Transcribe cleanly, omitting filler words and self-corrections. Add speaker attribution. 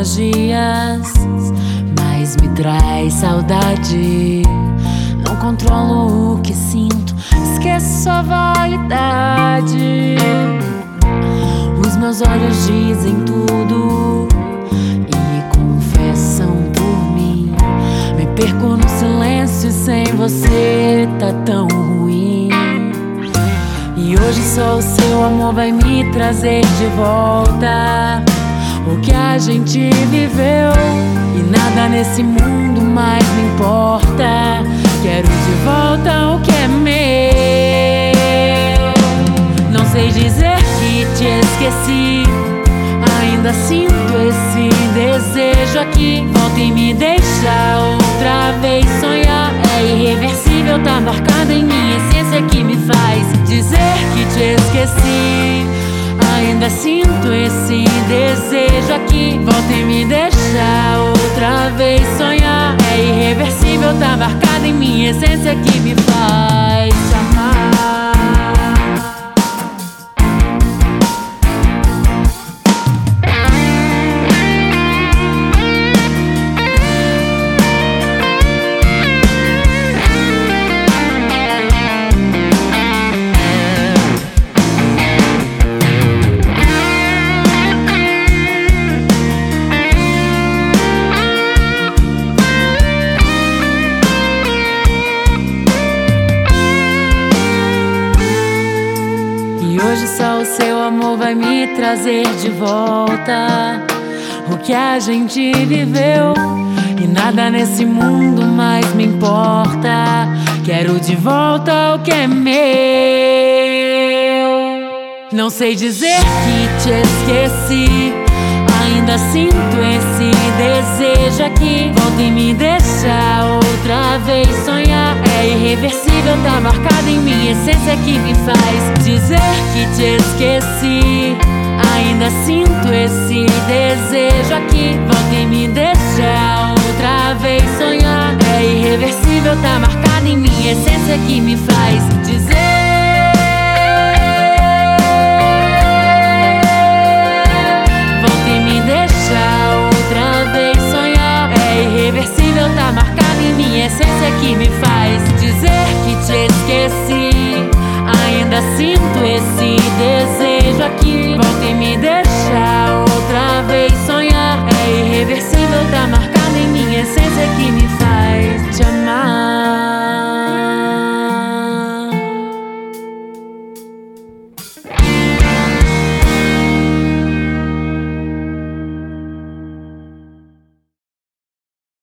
Speaker 1: magias, mas me traz saudade. Não controlo o que sinto, esqueço sua vaidade. Os meus olhos dizem tudo e me confessam por mim. Me perco no silêncio e sem você tá tão ruim. E hoje só o seu amor vai me trazer de volta o que a gente viveu. E nada nesse mundo mais me importa. Quero de volta o que é meu. Não sei dizer que te esqueci, ainda sinto esse desejo aqui. Volta e me deixa outra vez sonhar. É irreversível, tá marcado em minha essência que me faz dizer que te esqueci. Ainda sinto esse desejo aqui. Volta e me deixa outra vez sonhar. É irreversível, tá marcado em minha essência que me faz te amar. Hoje só o seu amor vai me trazer de volta o que a gente viveu. E nada nesse mundo mais me importa. Quero de volta o que é meu. Não sei dizer que te esqueci, ainda sinto esse desejo aqui. Volta e me deixa outra vez sonhar. É irreversível, tá marcado em minha essência que me faz dizer que te esqueci. Ainda sinto esse desejo aqui. Volta e me deixa outra vez sonhar. É irreversível, tá marcado em minha essência que me faz dizer. Tá marcado em minha essência que me faz dizer que te esqueci. Ainda sinto esse desejo aqui. Volta e me deixa outra vez sonhar.